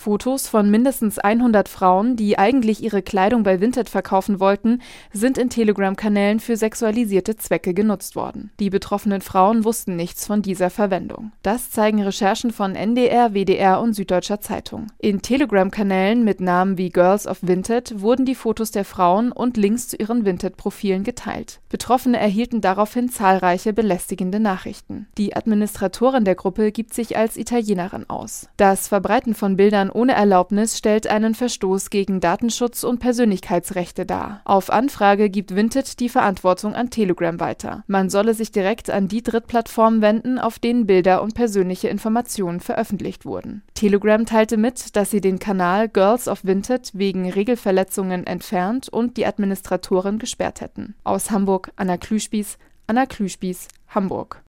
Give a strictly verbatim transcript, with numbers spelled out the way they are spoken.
Fotos von mindestens hundert Frauen, die eigentlich ihre Kleidung bei Vinted verkaufen wollten, sind in Telegram-Kanälen für sexualisierte Zwecke genutzt worden. Die betroffenen Frauen wussten nichts von dieser Verwendung. Das zeigen Recherchen von N D R, W D R und Süddeutscher Zeitung. In Telegram-Kanälen mit Namen wie Girls of Vinted wurden die Fotos der Frauen und Links zu ihren Vinted-Profilen geteilt. Betroffene erhielten daraufhin zahlreiche belästigende Nachrichten. Die Administratorin der Gruppe gibt sich als Italienerin aus. Das Verbreiten von Bildern ohne Erlaubnis stellt einen Verstoß gegen Datenschutz und Persönlichkeitsrechte dar. Auf Anfrage gibt Vinted die Verantwortung an Telegram weiter. Man solle sich direkt an die Drittplattformen wenden, auf denen Bilder und persönliche Informationen veröffentlicht wurden. Telegram teilte mit, dass sie den Kanal Girls of Vinted wegen Regelverletzungen entfernt und die Administratorin gesperrt hätten. Aus Hamburg, Anna Klüspieß, Anna Klüspieß, Hamburg.